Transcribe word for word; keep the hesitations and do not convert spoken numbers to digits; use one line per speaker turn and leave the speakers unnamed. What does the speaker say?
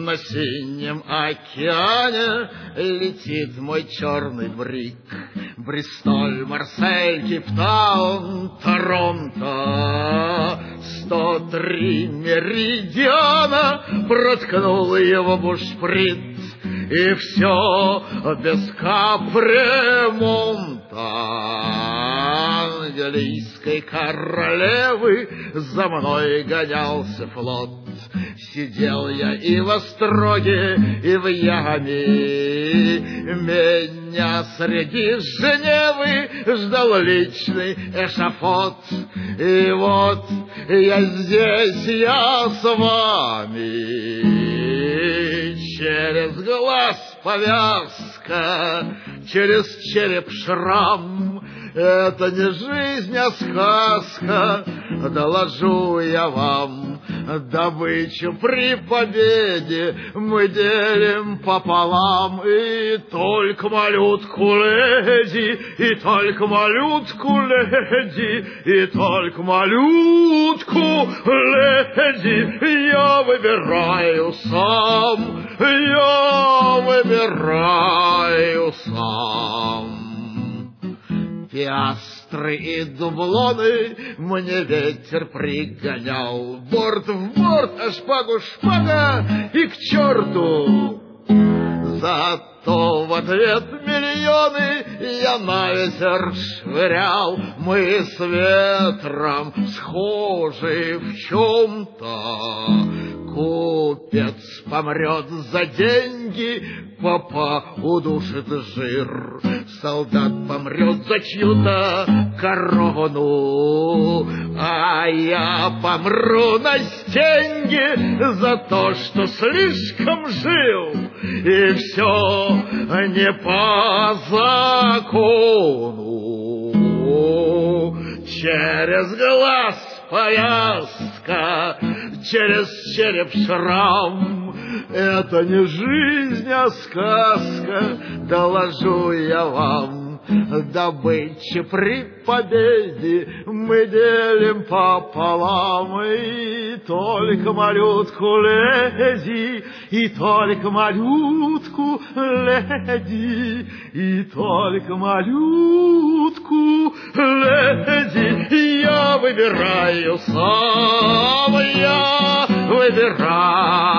на синем океане летит мой черный брик. Бристоль, Марсель, Кейптаун, Торонто. Сто три меридиана проткнул его бушприт. И все без капремонта. Английской королевы за мной гонялся флот. Сидел я и в Остроге, и в яме. Меня среди Женевы ждал личный эшафот. И вот я здесь, я с вами. Через глаз повязка, через череп шрам. Это не жизнь, а сказка, доложу я вам. Добычу при победе мы делим пополам. И только малютку леди, и только малютку леди, и только малютку леди я выбираю сам, я выбираю сам. Пиастры и дублоны мне ветер пригонял. Борт в борт, а шпагу шпага и к черту. Зато в ответ миллионы я на ветер швырял. Мы с ветром схожи в чем-то. Купец помрет за деньги, папа удушит жир. Солдат помрет за чью-то корону, а я помру на стенге за то, что слишком жил. И все не по закону. Через глаз повязка, через череп шрам. Это не жизнь, а сказка, доложу я вам. Добычи при победе мы делим пополам. И только малютку леди, и только малютку леди, и только малютку леди я выбираю сам, я выбираю